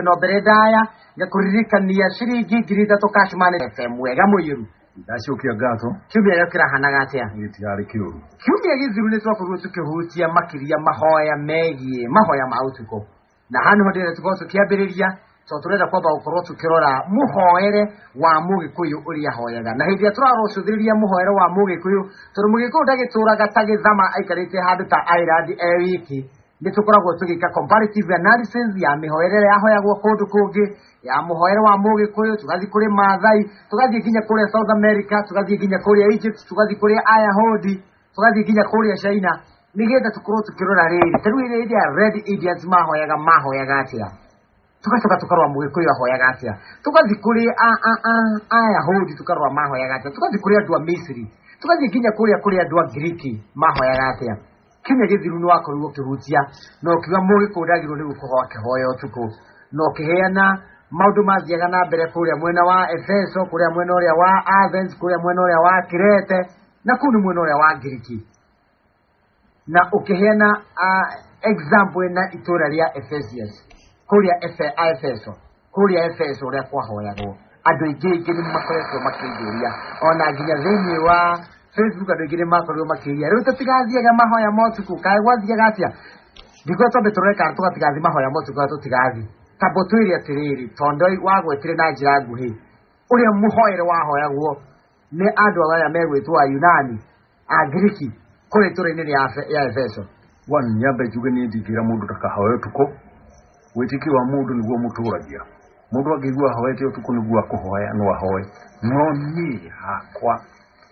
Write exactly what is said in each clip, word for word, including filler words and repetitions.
no beredaya ngakuririkania shiringi ngiri itatu Cashman F M wega muyiru ndashokia gato kiumia yakira hanagatia gitiari kiuru kiumia giziru ni twakorwo tukihutia makiria mahoya megie mahoya mautuko na hano ndire tuko tukiambiriria so turenda kwamba ukorwo tukirora muhoere wa mugikuyu uri ahoyaga na hindi turarocuthiriria muhoere wa mugikuyu turu mugikuyu ndagituraga tagithama aikarite handu ta Ireland e wiki ni tukoragwo tugika comparative analysis ya mihoere ya hoyagwo kundu kungi ya muhoere wa mugikuyu tugathi kuri Maathai tugathi ginya kuri South America tugathi ginya kuri Egypt tugathi kuri Ayahudi tugathi ginya kuri China nigetha tukorwo tukirora riri taru iri ya Red Indians mahoyaga mahoyaga atia tugacoka tukarwa mugikuyu ahoyaga atia tugathi kuri a a a Ayahudi tukarwa mahoyaga atia tugathi kuri andu a Misri tugathi ginya kuri kuri andu a Greek mahoyaga atia kimwe githiru ni wakorirwo kihutia no kiwa mugikuyu ndagirwo ni gukohoa kihoya utuku no kiheana maundu mathiaga na mbere kuria mwena wa Efeso kuria mwena uria wa Athens kuria mwena uria wa Crete na kuni mwena uria wa Greek na ukiheana uh, example na itura ria Ephesians kuria Efe Efeso kuria Efeso uria kwahoyagwo andu ingi ingi ni makoretwo makijuria ona nginya thini wa Facebook andu ingi ni makoretwo makiria riu tutigathiaga mahoya motuku kai gwathiaga atia ndiko tobe tureka tugatigathi mahoya motuku tutigathi tabo twiri atiriri tondo wagwetire na njira nguhi uria muhoere wahoyagwo ni andu aya megwitwa Yunani a Greek kuri turene ya Efeso wan nyambe jugeni ndigira mundu takahoyo tuko wetikiwa mundu niguo muturagia mundu agigua hoete utuko niguo akuhoya no ahoye no ni hakwa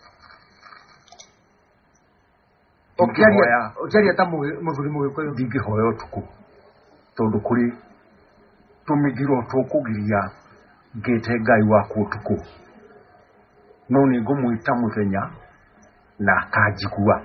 okiaria okiaria tamu muguri mugikoyo ndigihoyo tuko tondu kuri tumigiro tukugiria ngete Ngai waku tuko no ni ngumwita muthenya na kajigua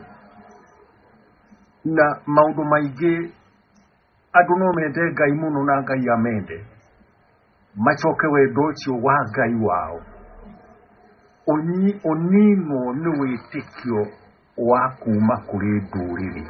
na maundu maingi andu no mende Ngai muno na Ngai amende machoke wendo cio wa Ngai wao oni onino ni witikio wa kuma kuri nduriri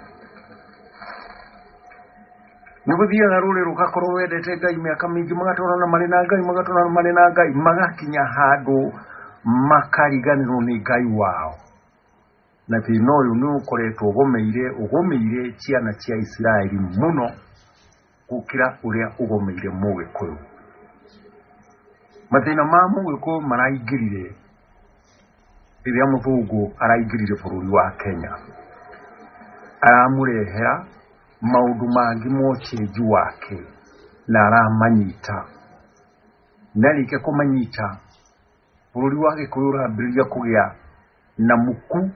nubuthia garure rugakorwo wendete Ngai miaka mingi magatona na mari na Ngai magatona na mari na Ngai magakinya handu makariganirwo ni Ngai wao na thino uyu ni ukoretwo ugomeire ugomeire ciana cia Israeli muno gukira uria ugomeire mugikuyu mathina ma mugikuyu maraingirire riria muthungu araingirire bururi wa Kenya aramurehera maundu mangi mocenji wake na aramanyita narike kumanyita bururi wa Gikuyu urambiriria kugia na muku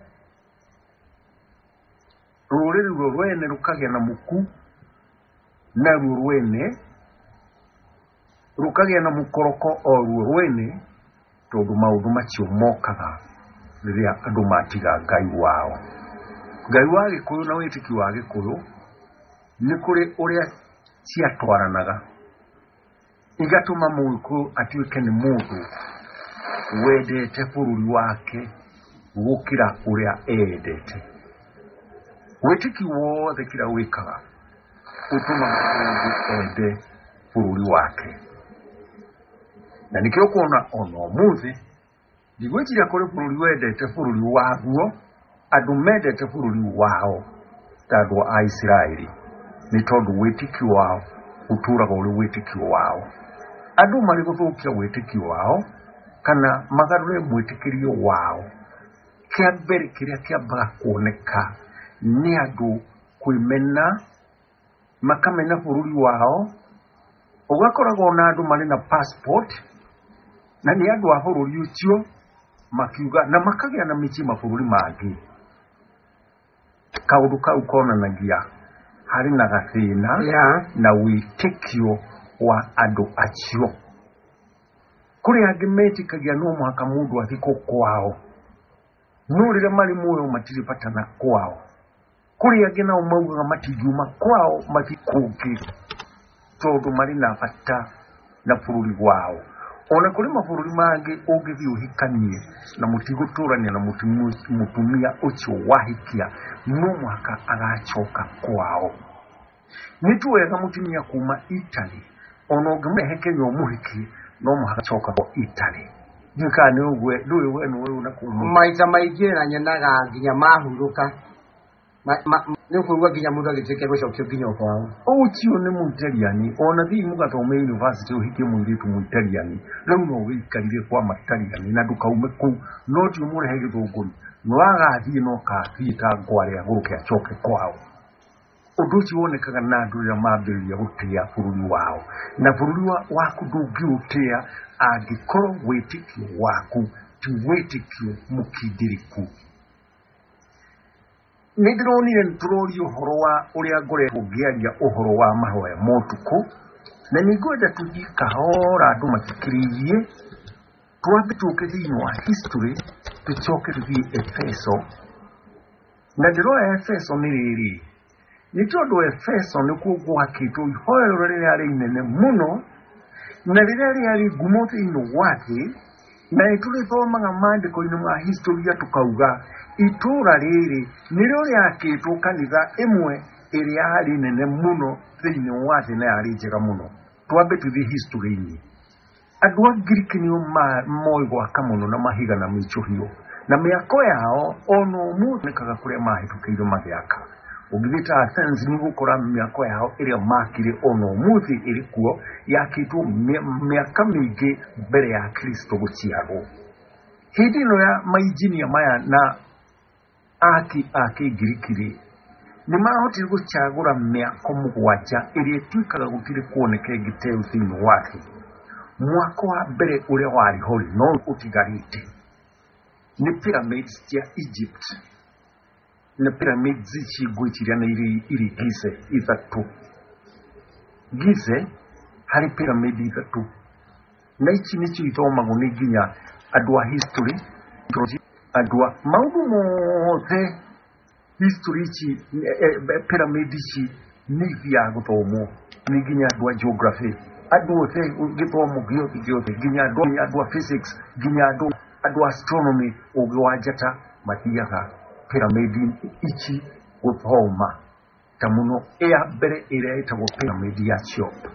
ruriri rwene rukagia na muku na rwene rukagia na mukoroko o rwene tondu maundu macio mokaga riria andu matiga Ngai wao Ngai wa Gikuyu na witiki wa Gikuyu ni kuri uria ciatwaranaga igatuma muku atuike ni mundu wendete bururi wake gukira uria endete witiki wothe kira wikaga utuma mundu ende bururi wake na nikio kuona ono muthi digwetira kuri bururi wendete bururi waguo andu mendete bururi wao tandu a Israeli ni tondu witiki wao uturaga uri witiki wao andu mari guthukia witiki wao kana magarure mwitikirio wao kia mbere kiria kiambaga kuoneka ni andu kwimena makamena bururi wao ugakoragwo na andu mari na passport na ni andu a bururi ucio makiuga na makagia na michima bururi mangi kaundu kau konanagia hari na gathina yeah. na witikio wa andu acio kuri angi metikagia no mwaka mundu athiko kwao no rire mari muyo matiripatana kwao kuri angi na umauga matigiuma kwao matikuki tondu mari na bata na bururi wao ona kuri mabũrũri mangi ũngĩthi ũhikanie na mũtiguturania na mutumia ucio wahikia no mwaka agachoka kwao. Nitu wega mutumia kuma Italy ono gumeheke yo muhiki no muhachoka ko Italy nikane ugwe duwe wenu wewe unakumu maita maigire na nyenaga nginya mahuruka ni kuwa ginya muda giteke go shokyo ginyo kwao uchiyo ne mu Italian ona thi mugathome university uhike mu nditu mu Italian no no wikarire kwa Italian na dukaume ku no ti mu rehe githunguri no agathi no ka thita ngware aguruke achoke kwao uduchi wonekaga na andu ya mambiriria gutia bururi wao na bururi waku ndungiutia angikoro witikio waku ti witikio mukindiriku nidronire nturori uhoro wa uria ngore kugiaria uhoro wa mahoya motuku na nigwenda tujika hora andu matikiririe twambe tuke thini wa history tuchoke tuthie Efeso na ndiro Efeso ni riri ni tondu Efeso ni kuo gwakitwo ihoero riria ri inene muno na riria riari ngumo thini wake na ituri thomaga maandiko-ini ma historia tukauga itura riri nirio riakitwo kanitha imwe iria ari nene muno thini wa thĩ na yari njega muno twambe tuthi history-ini andu a Greek nio moi gwaka muno na mahiga na michuhio na miako yao ono mu nikaga kuria mahitukiire magiaka ugithita Athens ni gukora miako yao iria makire ono muthi irikuo yakitwo miaka mingi mbere ya Kristo guciarwo hindi no ya mainjinia maya na aki aki Greek-ri ni mahotire guchagura miako mugwanja iria twikaga gutire kuoneke giteu thini wake mwako wa mbere uria wari hori no utigarite ni pyramids cia Egypt na pyramids ici gwiciria na iri iri Gize ithatu Gize hari pyramid ithatu na ici nicio ithomagwo ni nginya andu a history andu a maundu mothe history ici pyramid ici ni vya guthomo ni nginya andu a geography andu othe githomo giothe nginya andu a physics nginya andu andu astronomy ugiwanjata mathiaga pyramid ici guthoma ta muno ya mbere iria itagwo pyramid ya Cheops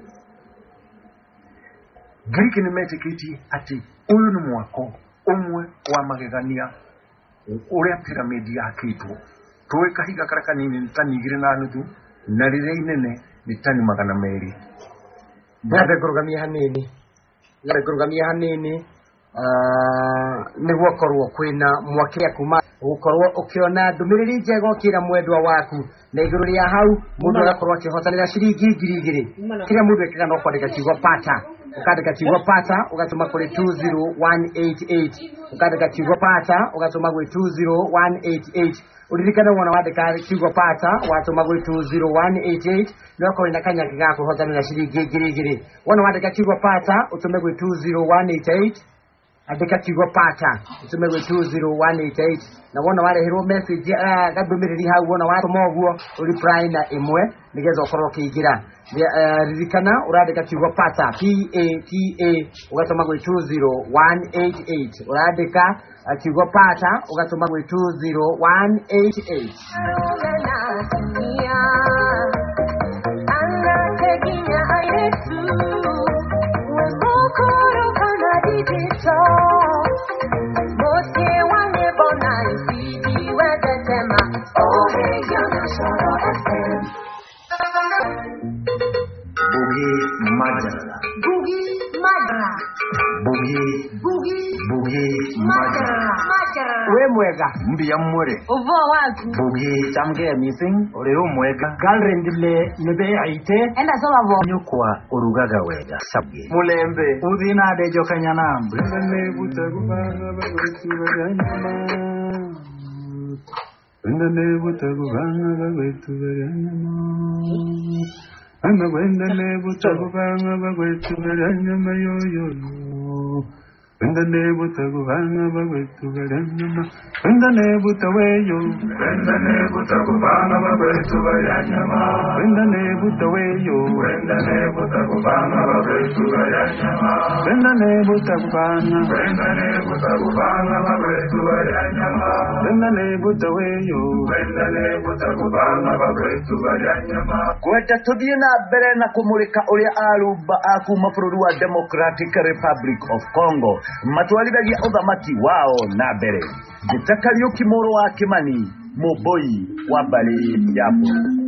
Greek ni metikiti ati uyu ni mwako umwe wa magegania uria pyramid yakitwo tuwe kahiga karaka nini tani igire na nuthu na riria inene ni tani magana meri ngabe kurugamia hanini ngabe kurugamia hanini niguo korwo kwina mwakiria kuma gukorwo ukiona ndumiriri njega kira mwendwa waku na iguru ria hau mundu agakorwo akihotanira ciringi ngiri igiri kira mundu ekaga no kwandika kiugo pata ukandika kiugo pata ugatuma kuri two zero one eight eight ukandika kiugo pata ugatuma kuri two zero one eight eight uririkana wona wandika kiugo pata watuma kuri two zero one eight eight noko ina kanya kiga kuhotanira ciringi ngiri igiri wona wandika kiugo pata utume kuri two zero one eight eight andika kiugo pata utume kuri two zero one eight eight na wona warehirwo message ah gadumiriri hau wona watuma oguo reply na imwe nigeza ukorwo kiigira ririkana urandika kiugo pata P A T A ugatuma kuri two zero one eight eight urandika kiugo pata ugatuma kuri two zero one eight eight Boogie Madara. Boogie Madara. Boogie Boogie Boogie Madara. Madara. we mwega Mbia mwere. Uvo waku. Boogie chamge missing orero mwega. gallery ndile nebe aite Enda soba vo. Nyukwa urugaga wega sabye. mulembe udhina dejo kanyanamba Ndane butagubanga bagwetu baganyama Ndane butagubanga bagwetu baganyama Ama wendane butagubanga bagwetu baganyama yo yo yo Wenda nebuta kubanga bagwetu baranyama. Wenda nebuta weyo. Wenda nebuta kubanga bagwetu baranyama. Wenda nebuta weyo. Wenda nebuta kubanga bagwetu baranyama. Wenda nebuta kubanga. Wenda nebuta kubanga bagwetu baranyama. Wenda nebuta weyo. Wenda nebuta kubanga bagwetu baranyama. Kweta tuthie na mbere na kumurika uria Aluba akuma bururi wa Democratic Republic of Congo matwarithagia uthamaki wao na mbere. Njĩta Kariuki mũrũ wa Kimani Mũmbũi wa Mbari ya Mburu.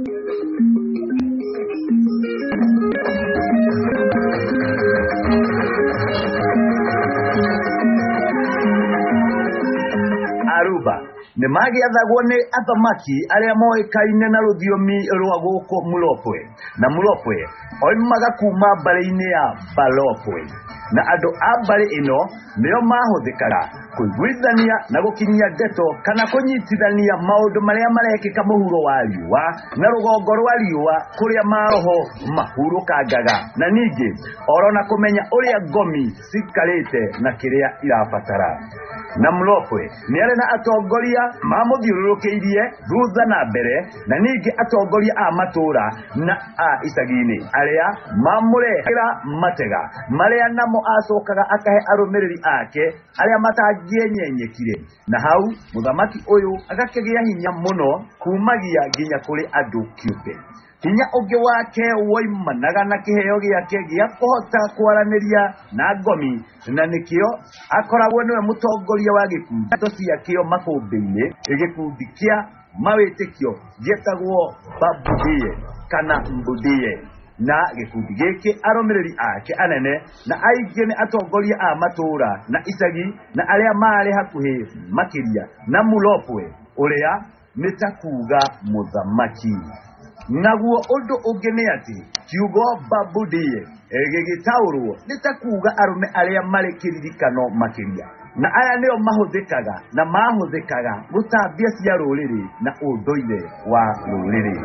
Aruba nĩ magiathagwo nĩ athamaki arĩa moĩkaine na rũthiomi rwa gũkũ Mulopwe, na Mulopwe oimaga kuma mbarĩ-inĩ ya Balopwe, na andũ a mbarĩ ĩno nĩo mahũthĩkaga kũiguithania na gũkinyia ndeto kana kũnyitithania maũndũ marĩa marekĩka mũhuro wa riũa na rũgongo rwa riũa kũrĩa maroho mahurũkangaga, na ningĩ oro na kũmenya ũrĩa ngomi cikarĩte na kĩrĩa irabatara. Na Mulopwe nĩ arĩ na atongoria mamũthiũrũrũkĩirie thutha na mbere, na ningĩ atongoria a matũra na a icagi-inĩ arĩa mamũrehera matega marĩa namo acokaga akahe arũmĩrĩri ake arĩa matangĩenyenyekire, na hau mũthamaki ũyũ agakĩgĩa hinya mũno kumagia nginya kũrĩ andũ kĩũmbe. Hinya ũngĩ wake woimanaga na kĩheo gĩake gĩa kũhota kwaranĩria na ngomi, na nĩkĩo akoragwo nĩwe mũtongoria wa gĩkundi ciakĩo makũmbĩ-inĩ, gĩkundi kĩa mawĩtĩkio gĩtagwo Babudie kana Mbudie. Na gĩkundi gĩkĩ arũmĩrĩri ake anene na aingĩ nĩ atongoria a matũra na icagi na arĩa marĩ hakuhĩ makĩria na Mulopwe ũrĩa nĩ ta kuuga mũthamaki. Naguo ũndũ ũngĩ nĩ atĩ kiugo Babudie gĩgĩtaũrwo nĩ ta kuuga arũme arĩa marĩ kĩririkano makĩria, na aya nĩo mahũthĩkaga na mahũthĩkaga gũtambia cia rũrĩrĩ na ũndũire wa rũrĩrĩ.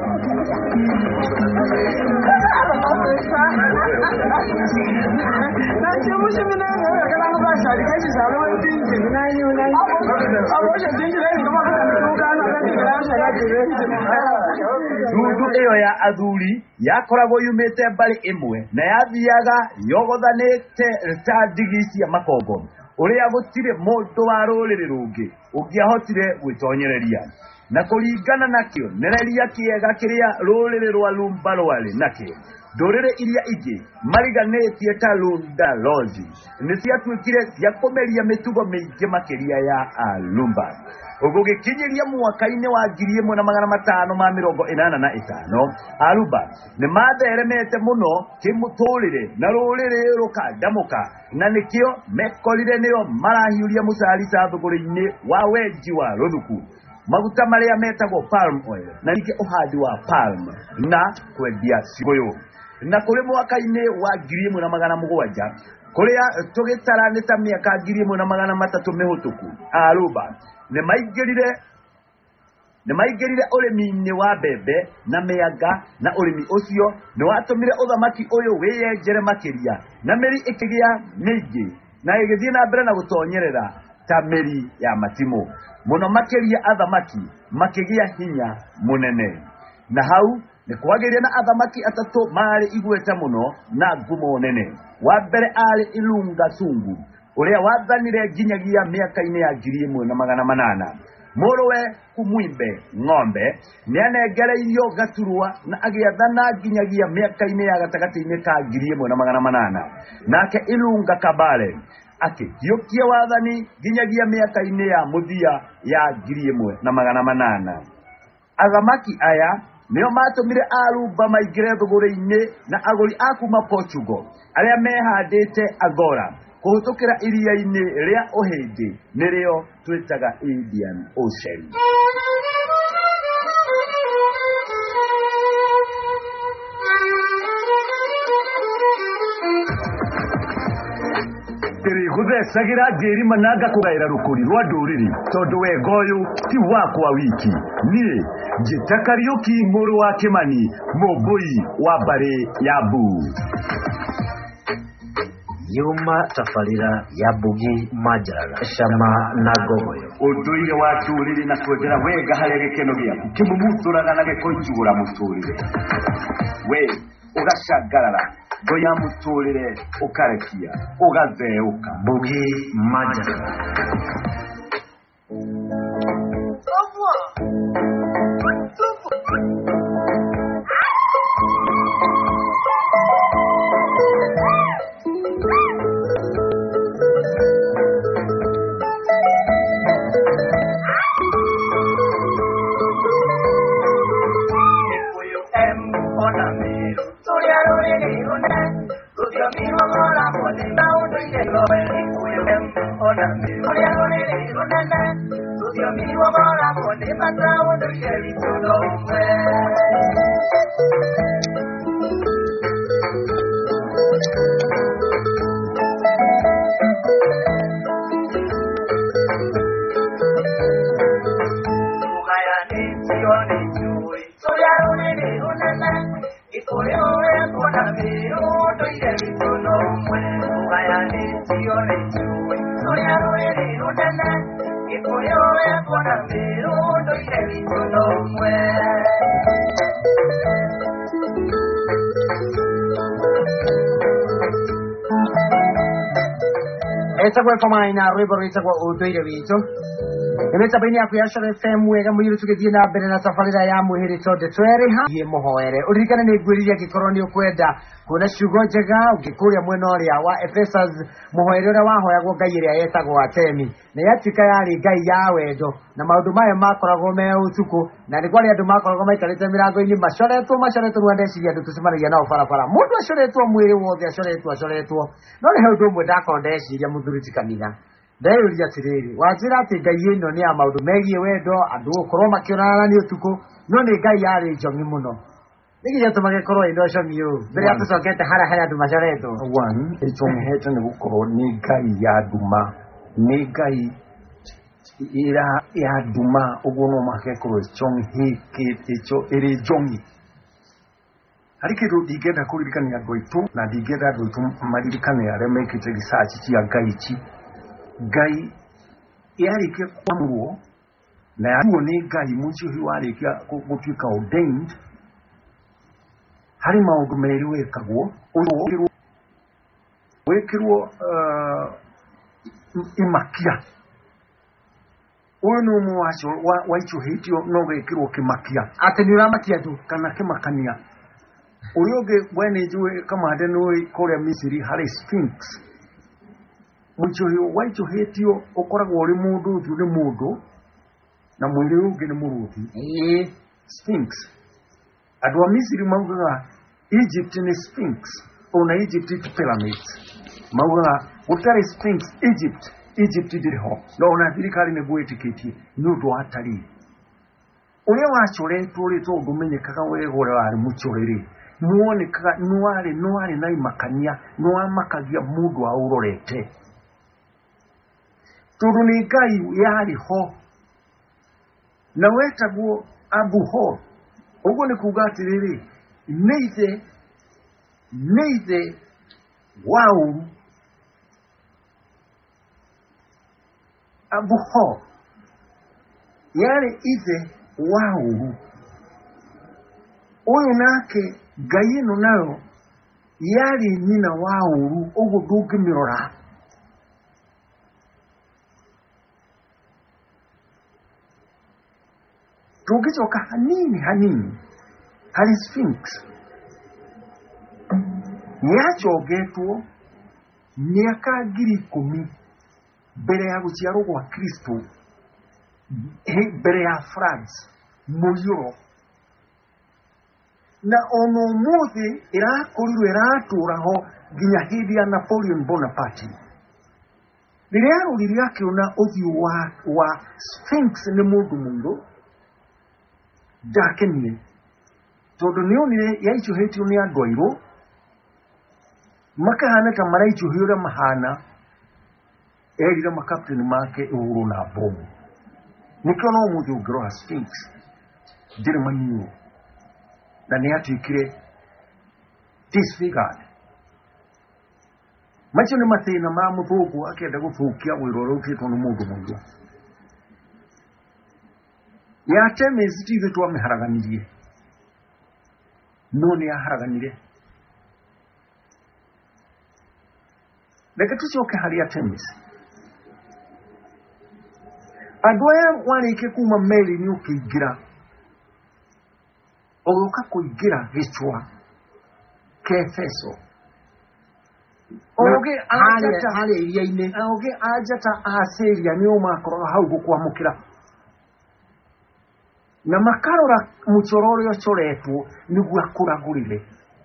Ndudu ĩyo ya athuri yakoragwo yumĩte mbarĩ ĩmwe na yathiaga yogothanĩte ta ndigi cia makongo, ũrĩa gũtirĩ mũndũ wa rũrĩrĩ rũngĩ ũngĩahotire gwĩtonyereria, na kũringana nakĩo nereria kĩega kĩrĩa rũrĩrĩ rwa Lumba rwarĩ nakĩo. Ndũrĩrĩ iria ingĩ mariganĩtie ta Lunda Lozi nĩ ciatuĩkire cia kũmeria mĩtugo mĩingĩ makĩria ya Alumba. Ũgũgĩkinyĩria mwaka-inĩ wa ngiri ĩmwe na magana matano ma mĩrongo ĩnana na ĩtano, Alumba nĩ matheremete mũno kĩmũtũrĩre na rũrĩrĩ rũkanjamũka, na nĩkĩo mekorire nĩo marahiũria mũcarica thũgũrĩ-inĩ wa wenji wa rũthuku, maguta marĩa metagwo palm oil, na ningĩ ũhandi wa palm na kwendia cigũyũ. Na kũrĩ mwaka-inĩ wa ngiri ĩmwe na magana mũgwanja kũrĩa tũgĩtara nĩ ta mĩaka ngiri ĩmwe na magana matatũ mĩhũtũku, Alumba nĩ maingĩrire nĩ maingĩrire ũrĩmi-inĩ wa mbembe na mĩanga, na ũrĩmi ũcio nĩ watũmire ũthamaki ũyũ wĩyenjere makĩria na mĩri ĩkĩgĩa mĩingĩ na ĩgĩthiĩ na mbere na gũtonyerera ta mĩri ya matimũ mũno, makĩria athamaki makĩgĩa hinya mũnene. Na hau nĩ kwagĩire na athamaki atatũ marĩ igweta mũno na ngumo nene. Wa mbere arĩ Ilunga Sungu ũrĩa wathanire nginyagia mĩaka-inĩ ya ngiri ĩmwe na magana manana. Mũrũwe Kumwimbe Ng'ombe nĩ anengereirio gaturwa na agĩathana nginyagia mĩaka-inĩ ya gatagatĩ-inĩ ka ngiri ĩmwe na magana manana. Nake Ilunga Kabale akĩhiũkia wathani nginyagia mĩaka-inĩ ya mũthia ya ngiri ĩmwe na magana manana. Athamaki aya nĩo matũmire Alumba maingĩre thũgũrĩ-inĩ na agũri a kuma Portugal arĩa mehandĩte Agora kũhĩtũkĩra iria-inĩ rĩa Ũhĩndĩ nĩrĩo twĩtaga Indian Ocean. Gũthecagĩra njĩri mananga kũgaĩra rũkũri rwa ndũrĩrĩ, tondũ wega ũyũ ti wakwa wiki. Niĩ Njĩta Kariuki mũrũ wa Kimani Mũmbũi wa Mbari ya Mburu. yuma tafarira ya bugi majaraga shama na gogoyo uduire waturire na kwegera wega harege keno bya kimumuturana nage konjura muturire we ugashagarara goya muturire ukarekia ugazeuka bugi majaraga Esa kwa kama ina rwimbo ita kwa utuire witu Nimeta bini ya kuyashara F M wega muyiru tukithi na mbere na safarira ya muhiri tonde tweri ha ye muhoere uririkane ni gwiriria gikoroni ukwenda kuna shugo njega ugikuria mwena uria wa Ephesus muhoere uria wahoyagwo ngai iria yetagwo Atemi na yatika yari ngai ya wendo na maundu maya makoragwo me utuku na ni kwari andu makoragwo maikarite mirango-ini macoretwo macoretwo rwandeciria andu tucemanagia nao barabara mundu acoretwo mwiri wothe acoretwo acoretwo no ni he undu umwe ndakorwo ndeciria muthuruti kanitha ndeyuria atiriri wajira ati ngai ino ni ya maundu megie wendo andu ukorwo makionana ni utuku no ni ngai yari njongi muno nigiye tumage korwo indo njongi u mbere ya tucokete hara hara andu macoretwo one ichongehete ni gukorwo ni ngai ya nduma ni ngai ira ya nduma uguo no makekorwo ichongi icho iri njongi hari kindu ndingenda kuririkania andu aitu na ndingenda andu aitu maririkane aria mekite research cia ngai ici ngai yarikia kwamurwo na yaruo ni ngai mucio hi warikia gutuika ordained hari maundu meri wekagwo uyu wekirwo imakia uyu ni umwe wacio waichuhitio no wekirwo kimakia ati ni uramakia tu kana kimakania uyu ungi wene njue kama hade ni kuria Misiri hari Sphinx muchoyo waichuhitio ukoragwo uri mundu ucio ni mundu na mwiri ungi ni muruthi eh Sphinx andu a Misiri maugaga Egypt ni Sphinx ona Egypt ni pyramids maugaga gutari Sphinx Egypt Egypt ndiriho no ona thirikari ni gwitikitie ni undu wa atari uria wacoretwo ri tondu menyekaga wegore wari muchoreri muonekaga nuari nuari na imakania nuamakagia mundu aurorete tondu ni ngai yari ho na wetagwo Abu-Hor uguo ni kuga atiriri neithe neithe wauru Abu-Hor yari ithe wauru uyu nake ngai ino nayo yari nyina wauru uguo ndungimirora tugicoka hanini hanini hari Sphinx niachogetwo miaka ngiri ikumi mbere ya guciarwo gwa Kristo mbere ya France muyuro na ono muthi irakorirwo iraturaho nginya hindi ya Napoleon Bonaparte riria yaruririe akiona uthiu wa wa Sphinx ni mundu mundu ndakenire tondu nionire yaichuhitio ni andu airu makahana ta maraichuhio uria mahana erire makapteni make uhuru na bomu nikio no muthi ungirora Sphinx ndiri manyu na ni atuikire disfigured macio nĩ mathĩna ma mũthũngũ akĩenda gũthũkia wĩra ũrĩa ũkĩtwo nĩ mũndũ mũndũ ya Artemis tigĩ twamĩharaganirie no nĩ yaharaganire reke tũcoke harĩ Artemis andũ aya warĩkia kuma meri-inĩ ũkĩingĩra ũgĩũka kũingĩra gĩcũa kĩa Efeso oge anjata harĩ iria-inĩ oge anjata a Syria nĩo makorwo hau gũkwamũkĩra na makarora mũcoro ũrĩa ũcoretwo nĩguo akũragũrire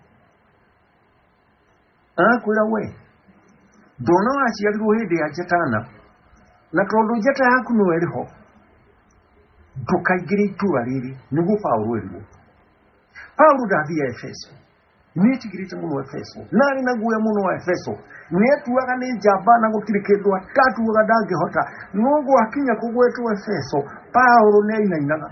akwĩra we ndona waciarirwo hĩndĩ ya Njatana na tondũ njata yaku no ĩrĩ ho ndũkaingĩre itũũra rĩrĩ nĩguo Paulo erirwo Paulo ndathiĩ Efeso nĩetigĩrĩte mũno Efeso na arĩ na guoya mũno wa Efeso nĩetuaga nĩ njamba na gũtirĩ kĩndũ atatuaga ndangĩhota nũguo akinya kũgwetwo Efeso Paulo nĩainainaga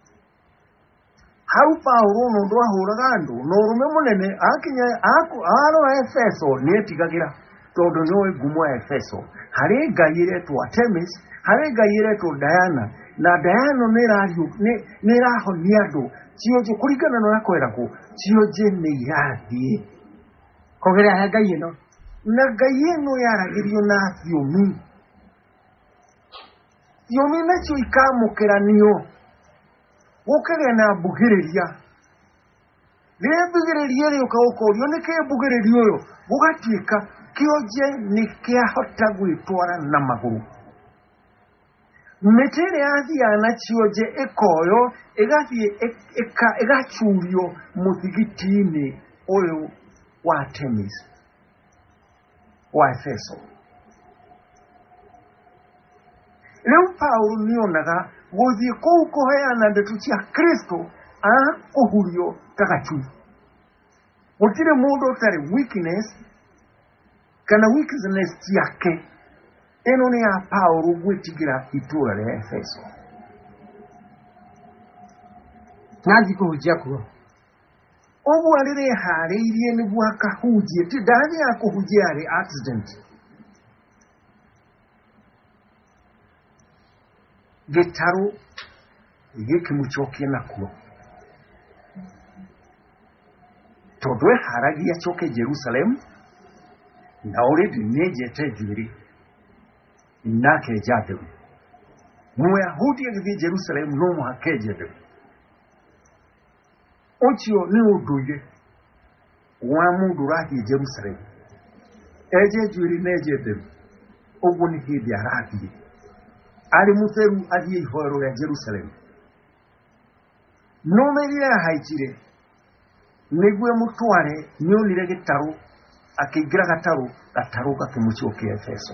hau Paulo no ndwahũraga andũ na ũrũme mũnene akinya arora Efeso nĩetigagĩra tondũ nĩoĩ ngumo ya Efeso harĩ ngai ĩretwo Artemis harĩ ngai ĩretwo Diana na Diana nĩ ĩrahonia andũ cionje kũringana na ũrĩa kweragwo cionje nĩ irathiĩ kũgerera he ngai ĩno na ngai ĩno yaragĩrio na thiomi thiomi nacio ikamũkĩranio gũkagĩa na mbugĩrĩria rĩrĩa mbugĩrĩria ĩrĩũka gũkorio nĩkĩ mbugĩrĩria ũyũ gũgatuĩka kĩonje nĩ kĩahota gwĩtwara na magũrũ mĩtĩ ĩrĩa yathiaga na cionje ĩkoyo ĩgathiĩ ĩgacurio mũthigiti-inĩ ũyũ wa Artemis wa Efeso rĩu Paulo nĩonaga gũthiĩ kũu kũheana ndeto cia Kristo a kũhurio ta gacui gũtirĩ mũndũ ũtarĩ weakness kana weakness yake ĩno nĩ ya Paulo gwĩtigĩra itũũra rĩa Efeso nathiĩ kũhunjia kuo ũguo arĩreharĩirie nĩguo akahunjie ti ndathiĩ ya kũhunjia arĩ accident gĩtarũ gĩkĩmũcokia nakuo tondũ eharagia acoke Jerusalem na already nĩenjete njuĩrĩ nake njathĩru mũyahudi agĩthiĩ Jerusalem no mũhaka enje nderu ũcio nĩ ũndũire wa mũndũ ũrathiĩ Jerusalem enje njuĩrĩ na enje nderu ũguo nĩ hĩndĩ arathiĩ arĩ mũtheru athiĩ ihoero rĩa Jerusalem no merire ahaicire nĩguo mũtware nĩonire gĩtarũ akĩingĩra gatarũ gatarũ gakĩmũcokia Efeso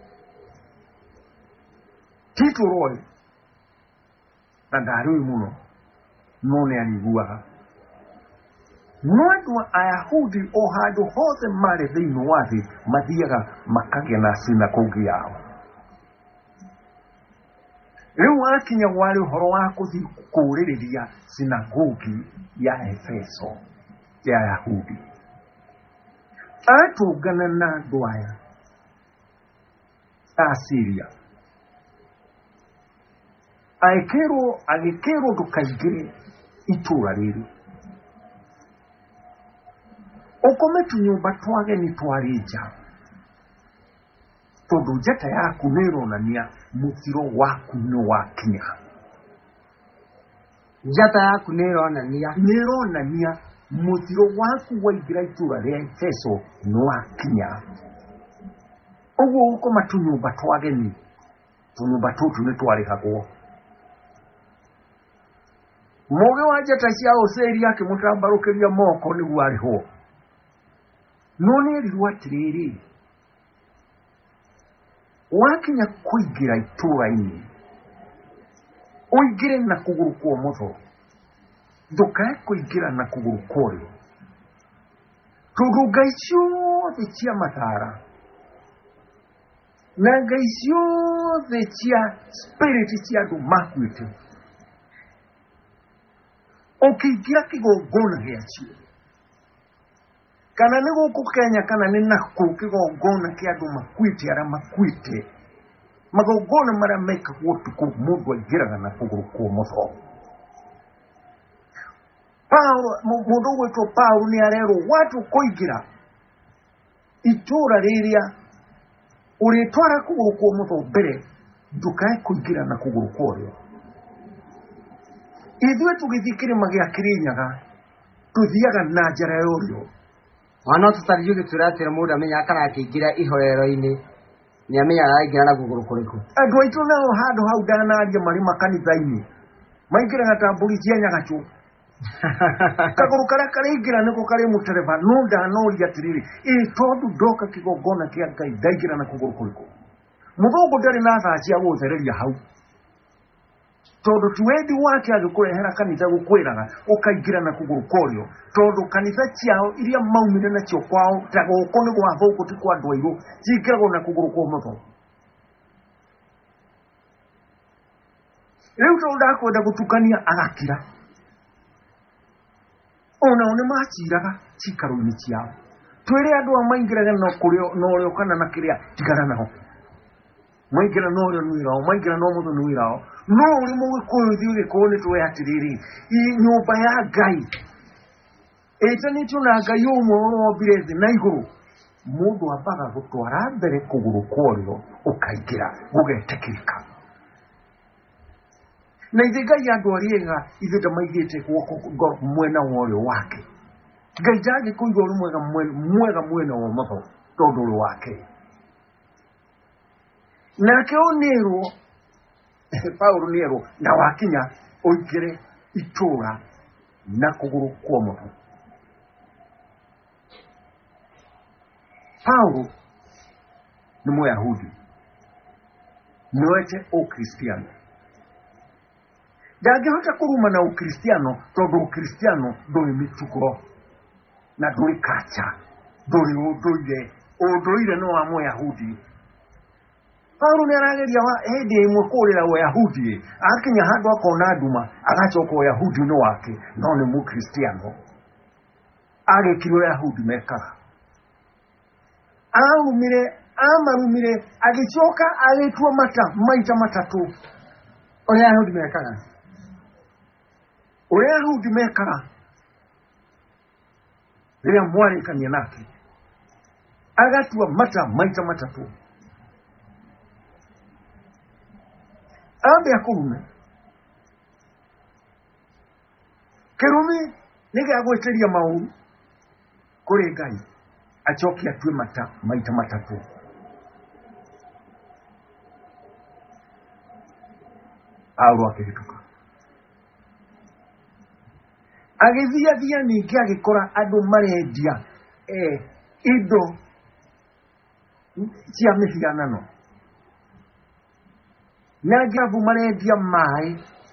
Tito Roy na ndarĩ mũno no nĩ ariguaga no andũ Ayahudi o handũ hothe marĩ thĩinĩ wa thĩ mathiaga makagĩa na sinagogi yao rĩu akinya warĩ ũhoro wa gũthiĩ kũũrĩrĩria sinagogi ya Efeso ya Ayahudi atũngana na andũ aya a Syria agĩkĩrwo agĩkĩrwo ndũkaingĩre itũũra rĩrĩ ũkome tũnyũmba twageni twarĩ nja tondũ njata yaku nĩĩronania mũthiro waku nĩwakinya njata yaku nĩĩronania nĩĩronania mũthiro waku waingĩra itũũra rĩa Efeso nĩwakinya ũguo ũkoma tũnyũmba twageni tũnyũmba tũtũ nĩtwarĩhagwo mũgĩ wa njata cia Syria akĩmũtambarũkĩria moko nĩguo arĩhwo no nĩerirwo atĩrĩrĩ wakinya kũingĩra itũũra-inĩ ũingĩre na kũgũrũ kwa ũmotho ndũkae kũingĩra na kũgũrũ kwa ũrĩo tondũ ngai ciothe cia mathaara na ngai ciothe cia spirit cia andũ makuĩte ũkĩingĩra kĩgongona gĩacio kana nĩ gũkũ Kenya kana nĩ nakũ kĩgongona kĩa andũ makuĩte arĩa makuĩte magongona marĩa mekagwo ũtukũ mũndũ aingĩraga na kũgũrũ kwa ũmotho. Paulo mũndũ ũgwĩtwo Paulo nĩ arerwo watu kũingĩra itũũra rĩrĩa ũrĩtwara kũgũrũ kwa ũmotho mbere ndũkae kũingĩra na kũgũrũ kwa ũrĩo. Ithuĩ tũgĩthiĩ kĩrĩma gĩa Kĩrĩnyaga tũthiaga na njĩra ya ũrĩo. Wana tũtarĩrio gĩtũra atĩ mũndũ amenya kana akĩingĩra ihoero-inĩ nĩ amenyaga aingĩra na kũgũrũ kũrĩkũ. Andũ aitũ nao handũ hau ndanaria marĩ makanitha-inĩ maingĩraga ta mbũri cia nyagachũ. Kagũrũ karĩa karĩingĩra nĩko karĩ mũtereba no ndanoria atĩrĩrĩ ĩ tondũ ndoka kĩgongona kĩa Ngai ndaingĩra na kũgũrũ kũrĩkũ. Mũthũngũ ndarĩ na thaa cia gũthereria hau tondũ ti wendi wake agĩkũrehera kanitha gũkwĩraga ũkaingĩra na kũgũrũ kũrĩo tondũ kanitha ciao iria maumire nacio kwao ta gũkũ nĩ gwa thũngũ ti kwa andũ airũ ciingĩragwo na kũgũrũ kwa ũmotho. Rĩu tondũ ndakwenda gũtukania agakira onao nĩ maciraga cikaro-inĩ ciao twĩre andũ a maingĩraga na ũrĩo kana na kĩrĩa tigana nao maingĩra no ũrĩo nĩ wĩrao maingĩra no ũmotho nĩ wĩrao. No ũrĩ mũgĩkũyũ ithuĩ gĩkũyũ nĩ tũĩ atĩrĩrĩ nyũmba ya Ngai ĩtanĩtio na Ngai ũmwe ũrombire thĩ na igũrũ mũndũ ambaga gũtwara mbere kũgũrũ kwa ũrĩo ũkaingĩra gũgetĩkĩrĩka. Na ithe Ngai andũ arĩa ega ithe ndamaigĩte guoko mwena wa ũrĩo wake. Ngai ndangĩkũiga ũrĩ mwega mwega mwena wa ũmotho tondũ ũrĩ wake. Nake onĩrwo Paulo nĩerwo na wakinya ũingĩre itũũra na kũgũrũ kwa ũmotho. Paulo nĩ Mũyahudi nĩoete ũkristiano. Ndangĩhota kũruma na ũkristiano tondũ ũkristiano ndũrĩ mĩtugo na ndũrĩ kacha ndũrĩ ũndũire. Ũndũire nĩ wa Mũyahudi. Paulo nĩ arageria wa hĩndĩ ĩmwe kũrĩra Ũyahudi akinya handũ akona nduma agacoka Ũyahudi-inĩ wake no nĩ Mũkristiano. Agĩkire Ũyahudi mekaga arumire amarumire agĩcoka agĩtua mata maita matatũ. Ũyahudi mekaga Ũyahudi mekaga rĩrĩa mwarĩkania nake agatua mata maita matatũ. Ambe akũrume kĩrumi nĩ gĩa gwĩtĩria maũru kũrĩ Ngai acoke atue mata maita matatũ. Paulo akĩhĩtũka agĩthiathia ningĩ agĩkora andũ marendia eh indo cia mĩhianano na ngabu marendia maĩ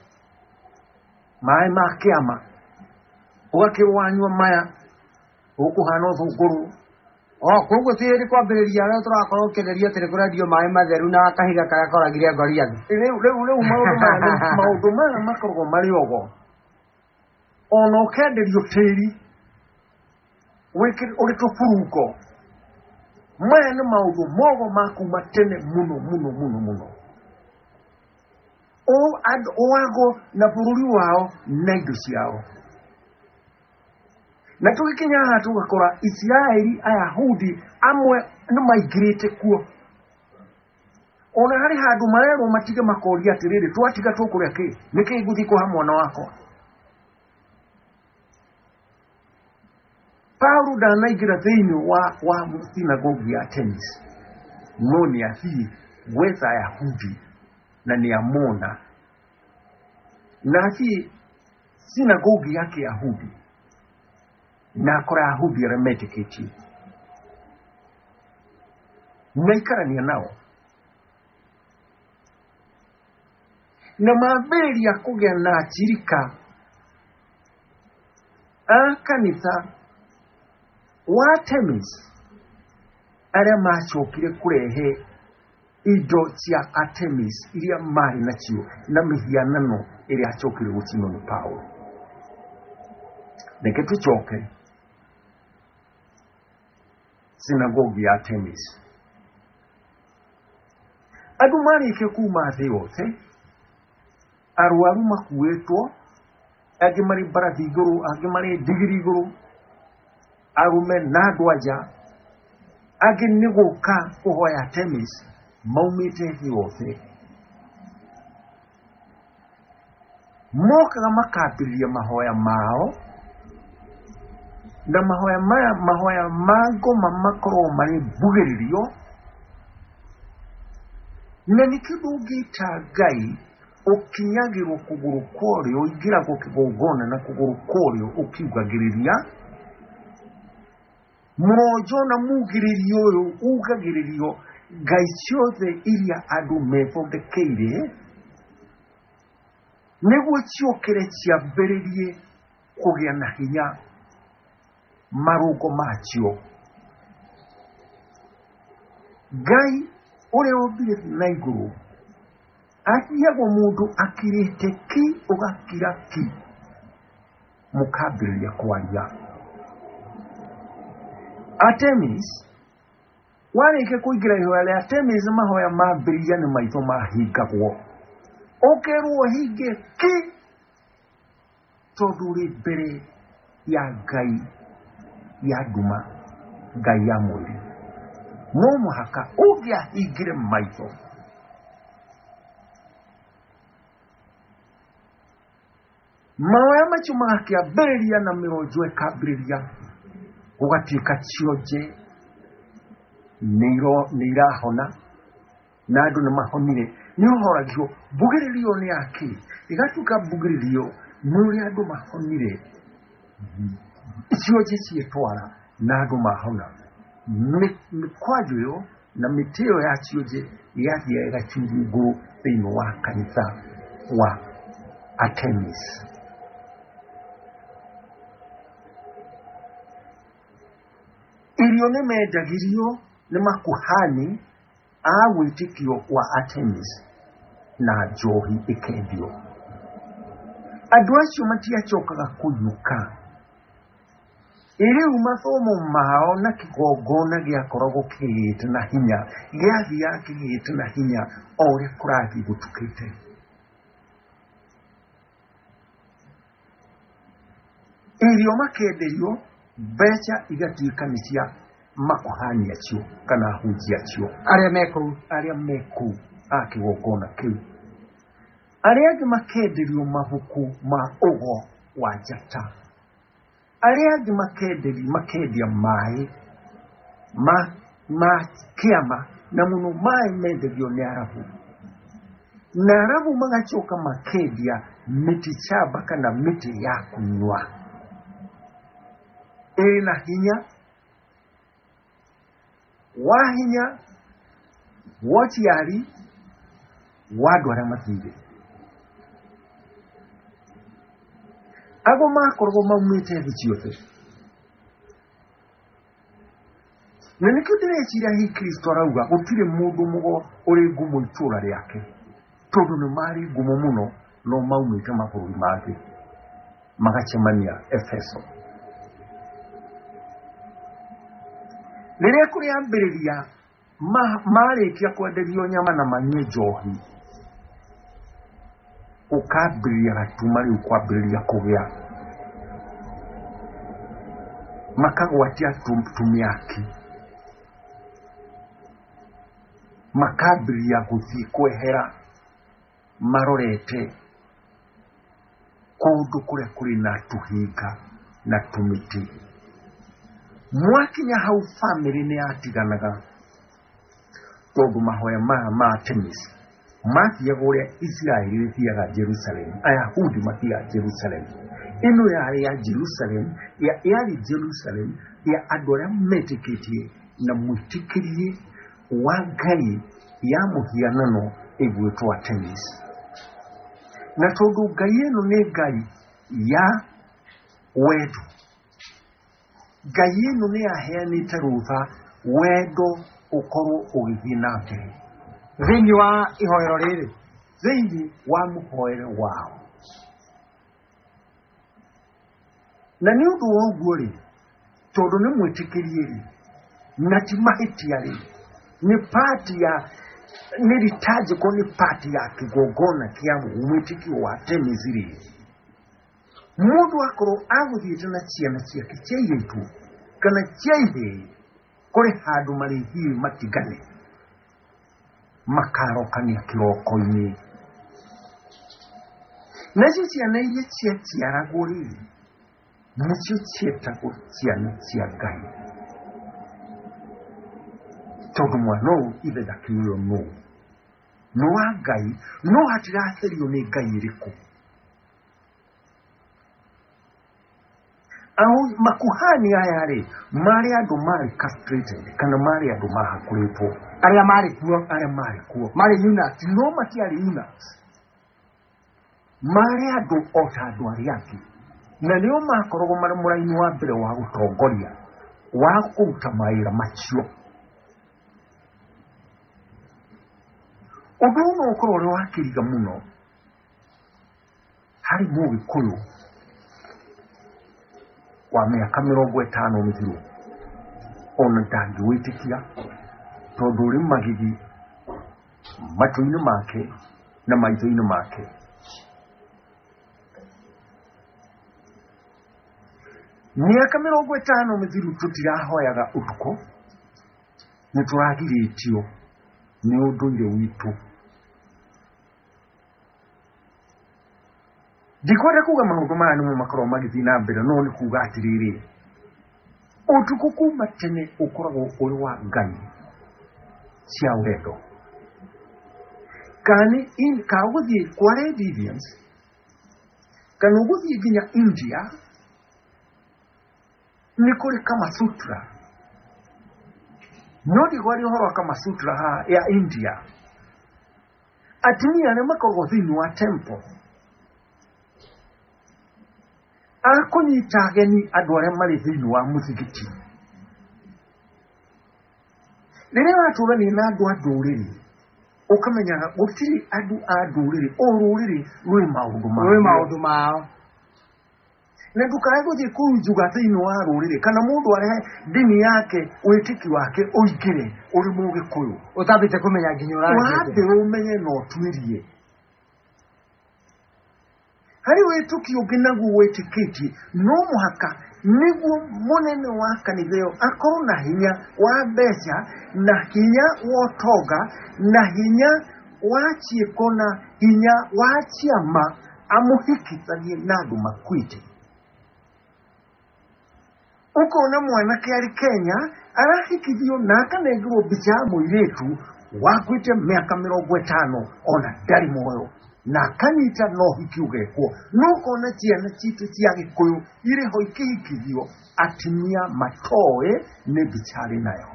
maĩ ma kĩama ũgakĩwanyua maya ũkũhana ũthũngũrũ. O koguo tĩri kwambĩrĩria rĩu tũrakorwo ũkĩenderio atĩ nĩkũrendio maĩ matheru na kahiga karĩa koragire Goliathi. Rĩu rĩu rĩu maũndũ maya maũndũ maya makoragwo marĩ ogo ona ũkenderio tĩri ũrĩ tũburungo. Maya nĩ maũndũ mogo ma kuma tene mũno mũno mũno mũno. O andũ oago na bũrũri wao na indo ciao. Na tũgĩkinya haha tũgakora Isiraeli Ayahudi amwe nĩ maingĩrĩte kuo. Ona harĩ handũ marerwo matige makoria atĩrĩrĩ twatiga tũkũrĩa kĩ nĩkĩ ngũthiĩ kũha mwana wakwa. Paulo ndanaingĩra thĩinĩ wa wa sinagogi ya Artemis no nĩ athiĩ gwetha Ayahudi na nĩ amona na athiĩ sinagogi ya Kĩyahudi na akora Ayahudi arĩa metĩkĩtie na ikarania nao na mambĩrĩria kũgĩa na acirika a kanitha wa Artemis arĩa macokire kũrehe indo cia Artemis iria marĩ nacio na mĩhianano ĩrĩa acokire gũcinwo nĩ Paulo. Reke tũcoke sinagogi ya Artemis. Andũ marĩkia kuma thĩ yothe, arwaru makuĩtwo, angĩ marĩ mbarathi igũrũ, angĩ marĩ ndigiri igũrũ, arũme na andũ-a-nja, angĩ nĩ gũka kũhoya Artemis maumĩte thĩ yothe. Mokaga makambĩrĩria mahoya mao, na mahoya maya mahoya ma ngoma makorwo marĩ mbugĩrĩrio, na nĩ kĩndũ ũngĩta Ngai ũkinyagĩrwo kũgũrũ kũrĩo, ingĩragwo kĩgongona na kũgũrũ kũrĩo ũkiugagĩrĩria, mũronjo na mugĩrĩrio ũyũ ugagĩrĩrio ngai ciothe iria andũ methondekeire, nĩguo ciokere ciambĩrĩrie kũgĩa na hinya marũngo macio. Ngai ũrĩa wombire na igũrũ athiagwo mũndũ akirĩte ki ũgakira ki, mũkambĩrĩria kwaria. Artemis warĩkia kũingĩra ihoya rĩa Artemis, mahoya mambĩrĩria nĩ maitho mahingagwo, ũkerwo hinge ki, tondũ ũrĩ mbere ya Ngai ya nduma, Ngai ya mwĩrĩ. No mũhaka ũngĩahingire maitho. Mahoya macio magakĩambĩrĩria na mĩronjo ĩkambĩrĩria, gũgatuĩka cionje nĩ irahona, na andũ nĩ mahonire. Nĩ ũhoragio mbugĩrĩrio nĩ akĩ, ĩgatuĩka mbugĩrĩrio nĩ ũrĩa andũ mahonire, cionje ciĩtwara na andũ mahona. Mĩkwanjũ ĩyo na mĩtĩ ĩyo ya cionje yathiaga ĩgakinyio igũrũ thĩinĩ wa kanitha wa Artemis. Irio nĩ mendagĩrio nĩ makuhani a wĩtĩkio wa Artemis, na njohi ĩkendio. Andũ acio matiacokaga kũinũka. Rĩu mathomo mao na kĩgongona gĩakoragwo kĩgĩte na hinya, gĩathiaga kĩgĩte na hinya o ũrĩa kũrathiĩ gũtukĩte. Irio makenderio, mbeca igatuĩka nĩ cia makuhani acio kana ahunjia acio, arĩa mekũu arĩa mekũu a kĩgongona kĩu. Arĩa angĩ makenderio mabuku ma ũgo wa njata, arĩa angĩ makenderio makendia maĩ ma ma kĩama, na mũno maĩ menderio nĩ Arabu, na Arabu magacoka makendia mĩtĩ shamba kana mĩtĩ ya kunyua ĩna hinya, wa hinya wotiari wa andũ arĩa mathirĩ. Ago makoragwo maumĩte thĩ ciothe. Na nĩkĩo ndĩreciria hihi Kristo arauga gũtirĩ mũndũ mũgo ũrĩ ngumo itũũra rĩake, tondũ nĩ marĩ ngumo mũno no maumĩte mabũrũri mangĩ magacemania Efeso. Rĩrĩa kũrĩambĩrĩria marĩkia kwenderio nyama na manyue njohi, ũkambĩrĩria gatuma rĩu kwambĩrĩria kũgĩa, makagwatia tũmĩaki, makambĩrĩria gũthiĩ kwehera marorete kũndũ kũrĩa kũrĩ na tũhinga na tũmĩtĩ. Mwakinya hau famĩlĩ nĩ yatiganaga, tondũ mahoya maya ma Artemis mathiaga ũrĩa Israeli rĩthiaga Jerusalem, Ayahudi mathiaga Jerusalem. Ĩno yarĩ ya Jerusalem, yarĩ Jerusalem ya andũ arĩa metĩkĩtie na mwĩtĩkĩrie wa Ngai ya mũhianano ĩgwĩtwo Artemis. Na tondũ Ngai ĩno nĩ Ngai ya wendo, Ngai ĩno nĩ yaheanĩte rũtha wendo ũkorwo ũgĩthiĩ na mbere thĩinĩ wa ihoero rĩrĩ, thĩinĩ wa mũhoere wao. Na nĩ ũndũ wa ũguo rĩ, tondũ nĩ mwĩtĩkĩrie rĩ, na ti mahĩtia rĩ nĩ pati ya nĩ rĩtanjĩko nĩ pati ya kĩgongona kĩa mwĩtĩkio wa tenisi rĩ mũndũ akorwo agũthiĩte na ciana ciake cia airĩtu kana cia ihĩĩ kũrĩ handũ marĩhiĩ matigane makarokania kĩroko-inĩ nacio ciana iria ciaciaragwo rĩ nĩcio ciĩtagwo ciana cia Ngai tondũ mwana ũyũ ithe ndakiurio nũ nĩ wa Ngai no hatiratherio nĩ Ngai ĩrĩkũ au makuhani aya rĩ marĩ andũ marĩ castrated kana marĩ andũ mahakũrĩtwo arĩa marĩ kuo arĩa marĩ kuo marĩ unit no matiarĩ unit marĩ andũ o ta andũ arĩa angĩ na nĩo makoragwo marĩ mũraini wa mbere wa gũtongoria wa kũruta mawĩra macio ũndũ ũmwe ũkorwo ũrĩ wa kĩriga mũno harĩ Mũgĩkũyũ wa mĩaka mĩrongo ĩtano mĩthiru ona ndangĩwĩtĩkia tondũ ũrĩ magigi matũ-inĩ make na maitho-inĩ make mĩaka mĩrongo ĩtano mĩthiru tũtirahoyaga ũtukũ nĩ tũragirĩtio nĩ ũndũire witũ ndikwenda kuga maũndũ maya nĩmo makorwo magĩthiĩ na mbere no nĩ kuga atĩrĩrĩ ũtukũ kuma tene ũkoragwo ũrĩ wa Ngai cia wendo kana ka gũthiĩ kwa Rebellions kana gũthiĩ nginya India nĩ kũrĩ Kama Sutra no ndigwari ũhoro wa Kama Sutra ha ya India atumia arĩa makoragwo thĩinĩ wa temple akũnyita ageni andũ arĩa marĩ thĩinĩ wa mũthigiti rĩrĩa watũrania na andũ a ndũrĩrĩ ũkamenyaga gũtirĩ andũ a ndũrĩrĩ o rũrĩrĩ rwĩ maũndũ mao rwĩ maũndũ mao na ndũkae gũthiĩ kũnjuga thĩinĩ wa rũrĩrĩ kana mũndũ arehe ndini yake wĩtĩki wake ũingĩre ũrĩ Mũgĩkũyũ ũtambĩte kũmenya nginya ũrathiĩ ũmenye na ũtuĩrie harĩ wĩtũki ũngĩ naguo wĩtĩkĩtie no mũhaka nĩguo mũnene wa kanitha ĩyo akorwo na hinya wa mbeca na hinya wa ũtonga na hinya wa ciĩko na hinya wa ciama amũhikithanie na andũ makuĩte ũkona mwanake arĩ Kenya arahikithio na akanengerwo mbica ya mũirĩtu wakuĩte mĩaka mĩrongo ĩtano ona ndarĩ muoyo na akanyita no hiki ũgekwo no ũkona ciana citũ cia Gĩkũyũ irĩ ho ikĩhikithio atumia matoĩ nĩ mbica arĩ nayo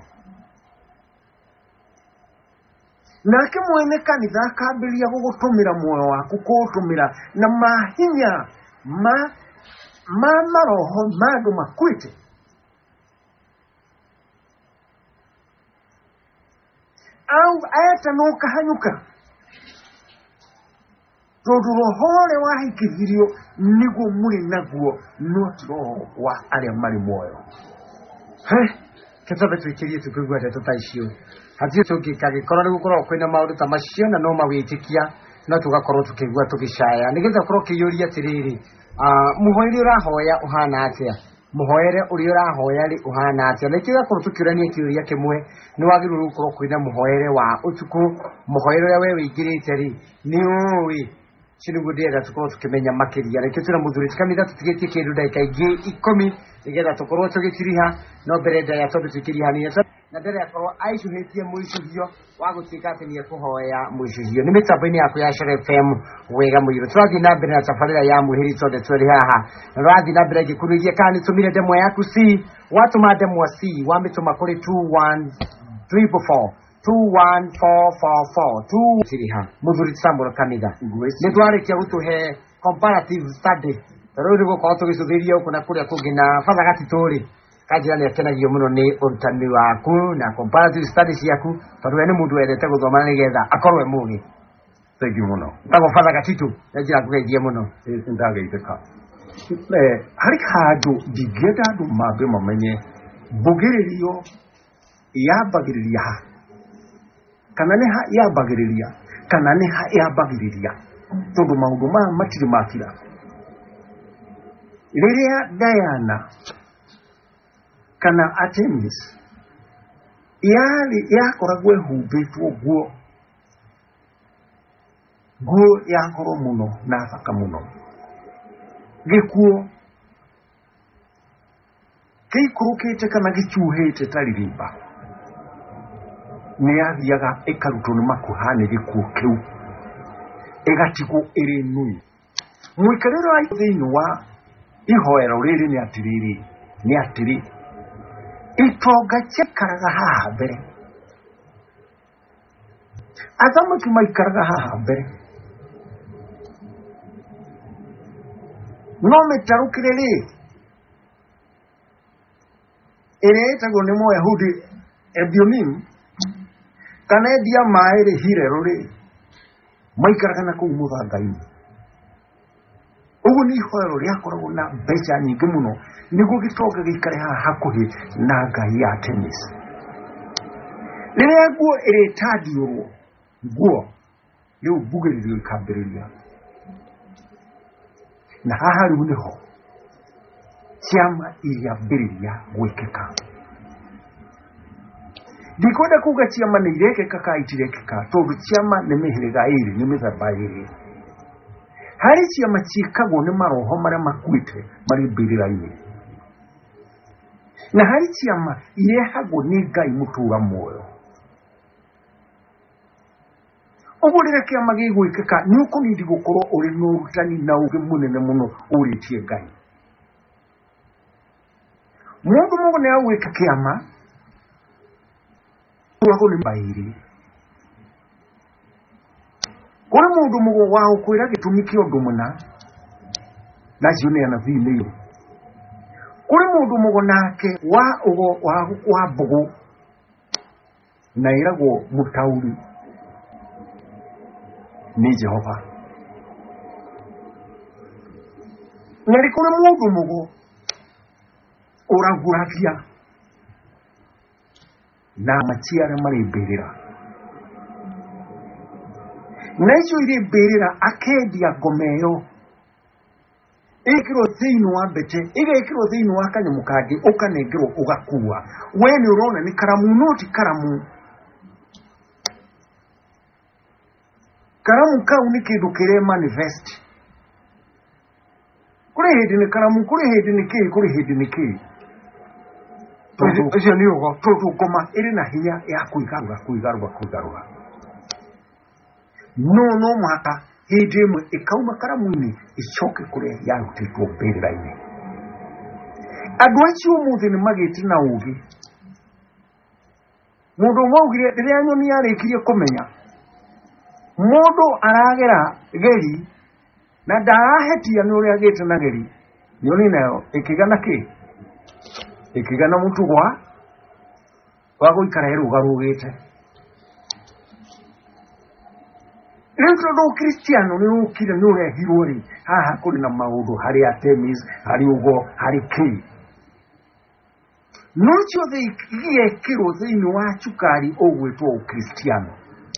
nake mwene kanitha akambĩrĩria gũgũtũmĩra muoyo waku kũũtũmĩra na mahinya ma ma maroho ma andũ makuĩte au ayata no kahanyuka tondũ roho ũrĩa wahikithirio nĩguo mũrĩ naguo no ti roho wa arĩa marĩ muoyo kĩtobe twĩkĩrie tũkĩigua ndeto ta icio hatirĩ tũngĩkagĩkorwo nĩ gũkorwo kwĩna maũndũ ta macio na no mawĩtĩkia no tũgakorwo tũkĩigua tũgĩcaya nĩgetha ũkorwo ũkĩiyũria atĩrĩrĩ mũhoere ũrahoya ũhana atĩa mũhoere ũrĩa ũrahoya rĩ ũhana atĩa na ĩkĩgakorwo tũkĩũrania kĩũria kĩmwe nĩ wagĩrĩirwo gũkorwo kwĩna mũhoere wa ũtukũ mũhoere ũrĩa we wĩingĩrĩte rĩ nĩ ũĩ Chini gudera tuko tukimenya makĩria reke tuna muthuri tikamida tutigĩtie kĩndũ ndagĩka ingĩ ikũmi nĩgetha tũkorwo tũgĩtiriha no mbere nda ya tondũ twĩkĩria hania na mbere yakorwo aicũhĩtie mũicũhio wa gũtuĩka atĩ nĩ ekũhoya mũicũhio nĩ mĩtambo-inĩ yaku ya Shere F M wega mũirũ tũrathiĩ na mbere na tabarĩra ya mwĩhĩri tondũ tũrĩ haha na tũrathiĩ na mbere ngĩkũrĩria kana nĩtũmire ndemwa yaku C watũma ndemwa C wamĩtũma kũrĩ two one three four two one four four four two tiriha muthuri Samuel Kanitha nĩ twarĩkia gũtũhe comparative study rĩu nĩ gũkorwo tũgĩcũthĩria ũkũ na kũrĩa kũngĩ na Father Gatitũrĩ kanjĩra nĩ akenagio mũno nĩ ũrutani waku na comparative studies yaku tondũ we nĩ mũndũ wendete gũthoma nĩgetha akorwo e mũgĩ thank you mũno ndagwo Father Gatitũ nĩ njĩra ngũgeithie mũno ndageithĩka harĩ handũ ndingĩenda andũ mambe mamenye mbũgĩrĩrio yambagiriria kana nĩ ha yambagiriria kana nĩ ha yambagiriria tondu maundu ma matiri makira riria Diana kana Artemis yari yakoragwo ehumbĩtwo guo guo yakoro muno na thaka muno gikuo gĩikũrũkĩte kana gĩcuhĩte taririmba nĩ yathiaga ĩkarutwo nĩ makuhani gĩkuo kĩu ĩgatigwo ĩrĩ nui mũikarĩre wa thĩinĩ wa ihoero rĩrĩ nĩ atĩrĩrĩ nĩ atĩrĩ itonga ciakaraga haha mbere athamaki maikaraga haha mbere no mĩtarũkĩre rĩ ĩrĩa ĩtagwo nĩ Mũyahudi Ebionim kana endia maĩ rĩ Hirero rĩ maikaraga na kũu mũthanga-inĩ ũguo nĩ ihoero rĩakoragwo na mbeca nyingĩ mũno nĩguo gĩtonga gĩikare haha hakuhĩ na ngai ya Artemis rĩrĩa nguo ĩrĩtandiũrwo nguo rĩu mbugĩrĩrio ikambĩrĩria na haha rĩu nĩho ciama iriambĩrĩria gwĩkĩka ndikwenda kuga ciama nĩ irekĩka ka itirekĩka tondũ ciama nĩ mĩhĩrĩga ĩrĩ nĩ mĩthemba ĩrĩ hari ciama ciĩkagwo nĩ maroho marĩa makuĩte marĩ mbĩrĩra-inĩ na hari ciama irehagwo nĩ Ngai mũtũra muoyo ũguo rĩrĩa kĩama gĩgwĩkĩka nĩ ũkũnindi gũkorwo ũrĩ na ũrutani na ũgĩ mũnene mũno ũrĩtie Ngai mũndũ mũndũ nĩ agwĩka kĩama ũragwo nĩ mbaĩrĩ kũrĩ mũndũ mũgo wa ũkwĩra gĩtũmi kĩa ũndũ mũna nacio nĩ anabii nĩyo kũrĩ mũndũ mũgo nake wa ũgo wa mbũgũ na ĩragwo mũtauri nĩ Jehova na rĩ kũrĩ mũndũ mũgo ũraguragia na maciara marĩ mbĩrĩra na icio irĩ mbĩrĩra akendia ngoma ĩyo ĩgekĩrwo thĩinĩ wa mbete ĩgekĩrwo thĩinĩ wa kanyamũ kangĩ ũkanengerwo ũgakua we nĩ ũrona nĩ karamu no ti karamu karamu kau nĩ kĩndũ kĩrĩ manifest kũrĩ hĩndĩ nĩ karamu kũrĩ hĩndĩ nĩ kĩĩ kũrĩ hĩndĩ nĩ kĩĩ ũcio nĩ ũgo tondũ ngoma ĩrĩ na hinya ya kũigarũra kũigarũra kũigarũra no no mũhaka hĩndĩ ĩmwe ĩkauma karamu-inĩ ĩcoke kũrĩa yarutĩtwo mbĩrĩra-inĩ andũ acio ũmũthĩ nĩ magĩte na ũgĩ mũndũ ũmwe augire rĩrĩa nyoni yarĩkirie kũmenya mũndũ aragera geri na ndarahetia nĩ ũrĩa agĩte na geri nyoni nayo ĩkĩgana kĩ ĩkĩgana mũtugwa wa gũikara ĩrũgarũgĩte rĩu tondũ ũkristiano nĩ ũkire nĩ ũrehirwo rĩ haha kũrĩ na maũndũ harĩ Artemis harĩ ũgo harĩ kĩ no ciothe igĩkĩrwo thĩinĩ wa cukari ũgwĩtwo ũkristiano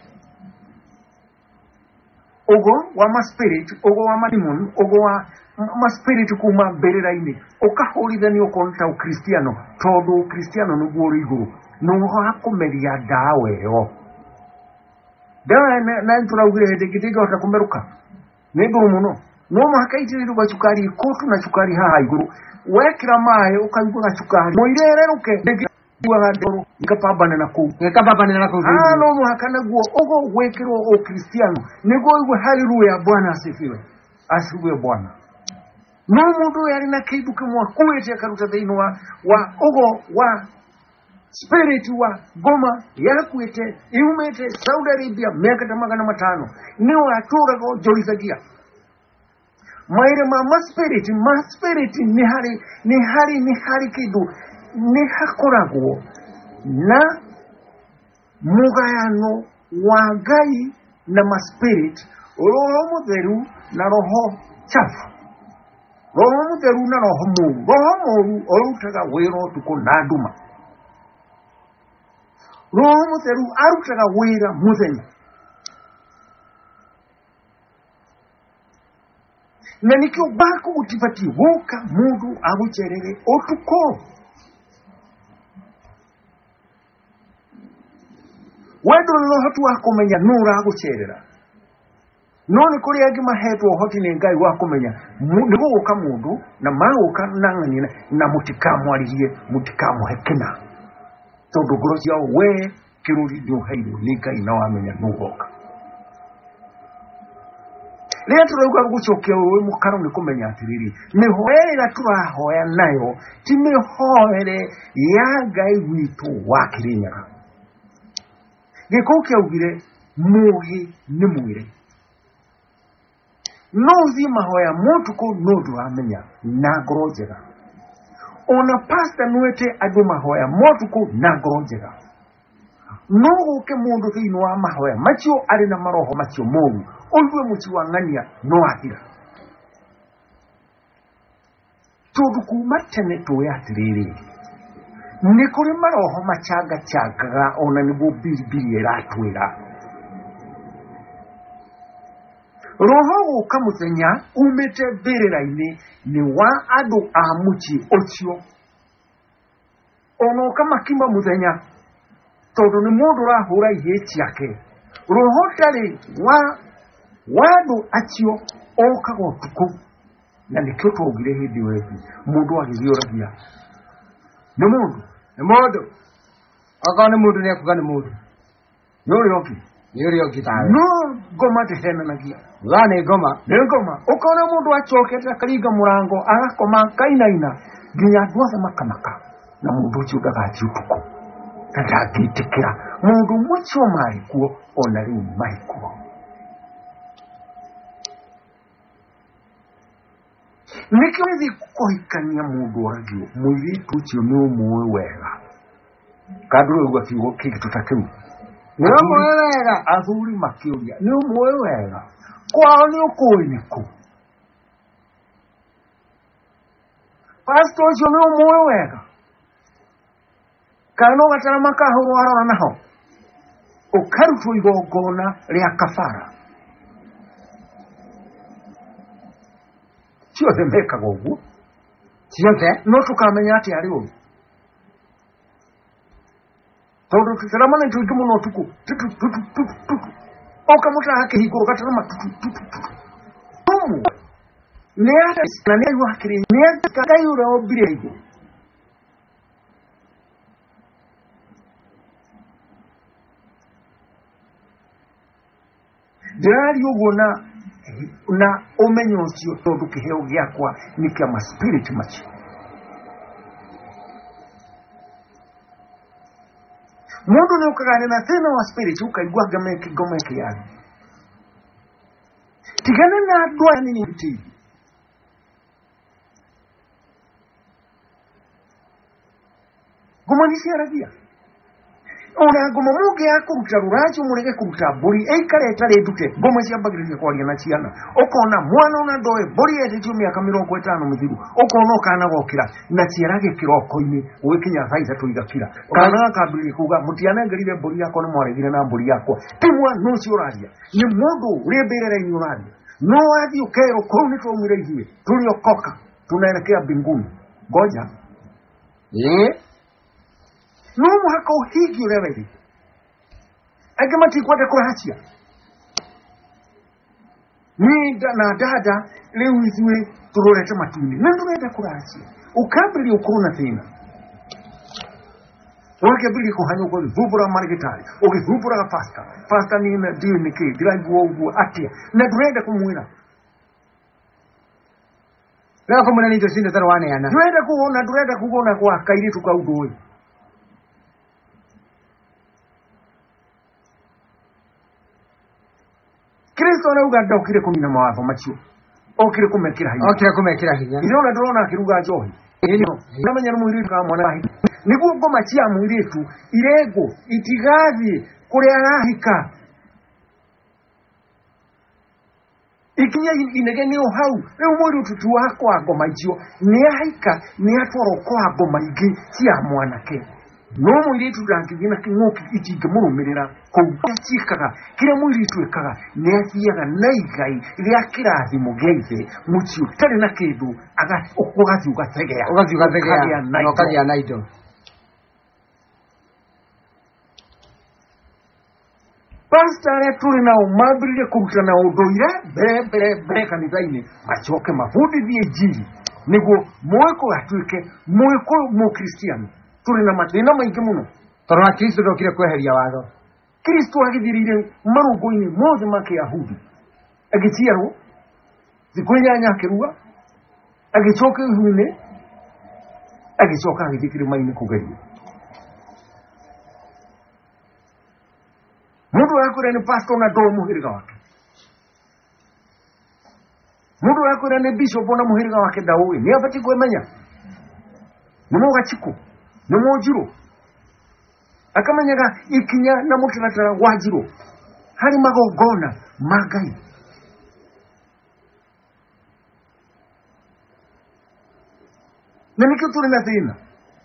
ũgo wa maspirit ũgo wa mademon ũgo wa maspirit kuma mbĩrĩra-inĩ ũkahũrithanio ũkonta ũkristiano tondũ ũkristiano nĩguo ũrĩ igũrũ nĩho hakũmeria ndawa ĩyo ndawa na tũraugire hĩndĩ ĩngĩ ndĩngĩhota kũmerũka nĩ ndũrũ mũno no mũhaka itĩrĩrio gacukari ikotu na cukari haha igũrũ wekĩra maĩ ũkaigua gacukari mũirerũke ndĩngĩiguaga ndoro ikapambane na kũu ikapambane na kũu ah no mũhaka naguo ũgo gwĩkĩrwo ũkristiano nĩguo igue haleluya Bwana asifiwe asifiwe Bwana no mũndũ yarĩ na kĩndũ kĩmwe akuĩte akaruta thĩinĩ wa wa ũgo wa spirit wa ngoma yakuĩte yumĩte Saudi Arabia miaka ta magana matano nĩo atũraga onjorithagia maire ma spirit ma spirit nĩ harĩ nĩ harĩ nĩ harĩ kĩndũ nĩ hakoragwo na mũgayano wa Ngai na ma spirit roho mũtheru na roho chafu roho mũtheru na roho mũru roho mũru ũrutaga wĩra ũtukũ na nduma roho mutheru arutaga wira muthenya na nikio bako utipati woka mundu agucherere otuko wedro no hatu akomenya nura agucherera none kuri agi maheto hoti ne ngai wakomenya nigo woka mundu na mawoka nangani na mutikamu aliye mutikamu hekena todo gorosi ya we kiruri dio haido nika inawamenya nuwoka Leo tunaruka gucokea wewe mukaro ni kumenya atiriri mihoera turahoya nayo ti mihoere ya Ngai witu wa Kirinyaga gikuke ugire muhi ni mwire nozi mahoya mutuko nodu amenya na gorojera ona pasta nuete adu mahoya mutuko na gorojera no ke mundu thino wa mahoya macho ari na maroho macho moru olwe muchiwangania no ahira tuduku matene to yatiriri nikuri maroho machaga chaga ona nibo bilibili eratwira roho ukamutenya umete bereraine ni wa adu amuchi ochio ono kama kimba mutenya todo ni mundu rahura yechi yake roho tali wa wadu achio okago tuku na nikyo togire hidi wetu mundu agizioragia ni mundu ni mundu akane mundu ne kugane mundu yori yoki yori yoki tawe no goma te hena nagia ngane goma ne goma ukona mundu achoketa kaliga murango agakoma kainaina ginya dwasa makamaka na mundu chuda gachutuku ndagitikira mundu mucho mai kuo onari mai kuo nikiwezi kukoikania mundu waragio mwiri tuchio ni umuwe wega kadro gwa kigo kiki tutakiu ni umuwe wega athuri makiuria ni umuwe wega kwao ni ukoi niku pastor jo ni umuwe wega kano gatara makahuru arora naho ukarutu igogona ria kafara Sio zembeka gogu. Sio te no tukamenya ati ari uyu. Todo tuseramana tujumu no tuku. Tutu tutu tutu tutu. Oka muta hake higoro katarama tutu tutu tutu. Tumu. Ne ata na ne yu hakiri ne kaga yura obire higo. Dari ubona na omenyo sio todo kiheo gyakwa ni kama spirit machi mundu ne ukagane na tena wa spirit ukaigwa game kigome kiani tigane na dwa nini biti goma ni siaragia ona goma muge akuruta ruracho murege kuruta buri eikare tare duke goma cia bagirije kwa na ciana okona mwana ona doe buri ete tumia kamiro ko etano muthiru okona kana gokira na ciarage kiroko ini ugikinya thaiza tuigakira kana kabiri kuga mutiana ngerire buri yako no mwaregire na buri yako timwa no ciuraria ni mundu reberere inyurani no athi ukero kuni to mwire hiwe tuliokoka tunaelekea mbinguni ngoja eh no muhaka uhigi urewe agama tikwata kurahachia ni na dada leo hiziwe turorete matuni na ndureta kurahachia ukabili ukuruna tena wake bili kuhanyo kwa vubura margetari oke vubura pasta pasta ni na dio nike drive wo atia na durenda kumwina leo kama nani tosinde tarwane yana durenda kuona durenda kuona kwa kairi tukaudoi Kristo na uganda okire kumina mawatho macio okire kumekira hinya okire kumekira hinya irona ndrona akiruga johi ino namanya n'umwiri ka mwana wahi nibu ngoma cia mwiritu irego itigathi kuri arahika ikinya inege ni ohau e umuri tutu wako ngoma icio ni ahika ni atwaro kwa ngoma igi cia mwanake no mwiritu ndangithina kingoki itinge murumirira kuchikaga kire mwiritu ekaga ne athiaga na igai ria kirathimo geithe mucio tari na kindu aga okugathi ugategea ugathi ugategea no kagia na indo pastor tuli na umabirire kurutana udoire bere bere bere kanithaini machoke mafundithie injili niguo mweko atuike mweko mu kristiano tuli na mathina maingi muno torona Kristo ndokire kweheria watho Kristo agithirire marungu-ini mothe ma Kiyahudi agiciarwo thikunyanya akirua agicoka ihune agicoka agithikire maini kugeria mundu akwira ni pastor na ndo muhiriga wake mundu akwira ni bishop na muhiriga wake dawe ni abati kwemenya numo gachiko numo jiro akamanyaga ikinya na mutaratara wa jiro hari magogona magai na nikyo turi na thina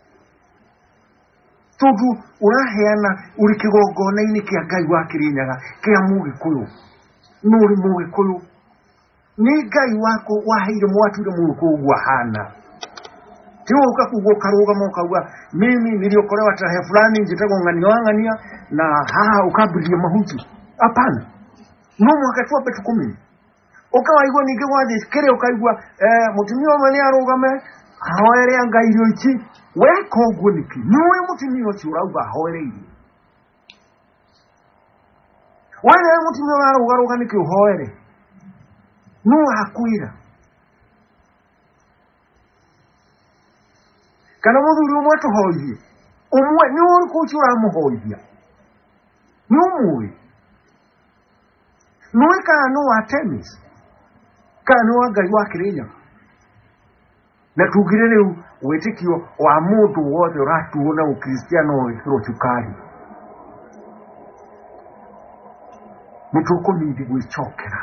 tondu uraheana uri kigogona-ini kia Ngai wa Kirinyaga kia Mugikuyu nuri Mugikuyu ni Ngai wako waheire mwatire Mugikuyu wahana tiwo ukakugwo karuga mokauga mimi niliokolewa tarehe fulani njitego ng'anio ng'ania na haha ukabiria mahuti hapana no mwaka tu petu kumi ukawaigwa ninge wathi kire ukaigwa eh mutumio mali arugame ahoere Ngai irio iki weko ogwo niki niwe mutumio ci urauga ahoere irio wale mutumio aruga ruga niki uhoere no hakuira kana muthuri umwe tuhoithie umwe ni uri kuci uramuhoithia ni umwe niwe kana no wa tennis kana no wa Ngai wa Kirinyaga na tugire riu wetikio wa mundu wothe uratuona ukristiano wikiro chukari mutuko nindi gwichokera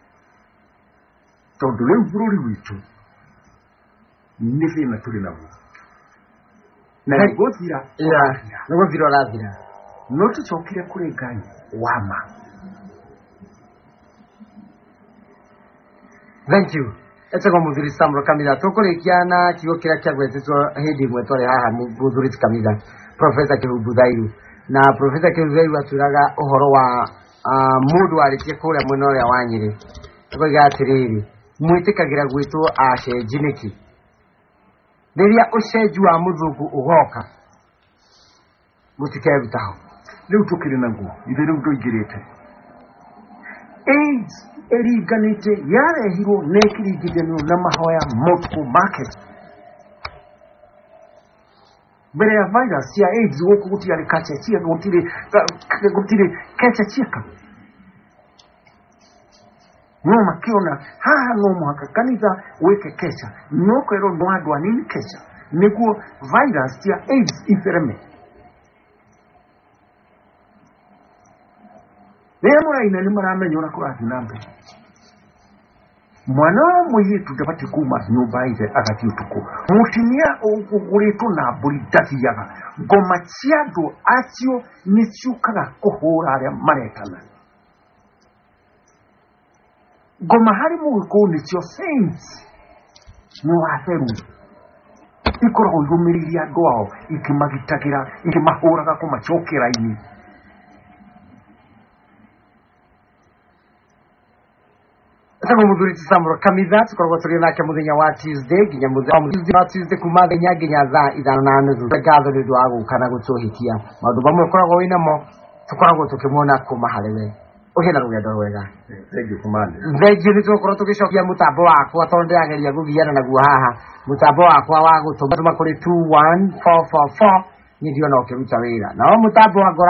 tondu riu bururi witu ni thina turi naguo na ngothira ya ngothira rathira no tuchokire kuri Ngai wama. Thank you. Etego muthuri Samro Kamila tukurikiana kigo kira kyagwetetwo hindi mwe tore haha muthuri Kamila Professor Kihubudairu na Professor Kihubudairu aturaga uhoro wa uh, mundu arikie kuria mwena uria wanyire tukoiga atiriri mwitikagira gwitwo acenjiniki riria ucenju wa muthungu ugoka mutikebitaho riu tukiri naguo ithe riu ndoingirite AIDS eriganite yarehirwo nekirigithanio na mahoya multiple market mbere ya virus ya AIDS woku gutiari kacha chia gutire gutire kacha chiaka no makiona haha no mwaka kanitha weke kecha no kwero ndwa nini kecha niguo virus ya AIDS ifereme Nemura ina ni maramenyo na kurathi nambe mwana muhitu tabati kuma nyumba ize agati utuku mutimia ugureto na buri dathiyaga ngoma ciando acio nicukaga kuhura aria maretana ngoma hari muko nicio saints no atheru ikoro yumiriria ndwao ikimagitagira ikimahuraga kumachokera ini Etego muthuri Samro Kamila tukoragwo turi nake muthenya wa Tuesday ginya muthenya wa Tuesday kuma thenya ginya thaa ithano na nuthu ngatho ni ndu wa gukana gutuhikia maundu bamwe koragwo wina mo tukoragwo tukimona kuma hariwe ugia na rugendo rwega thank you kumani thank you nitukorwo tugicokia mutambo wakwa tondu yageria gugiana naguo haha mutambo wakwa wa gutuma tuma kuri two one four four four ni ndio no kiruta wira na mutambo wa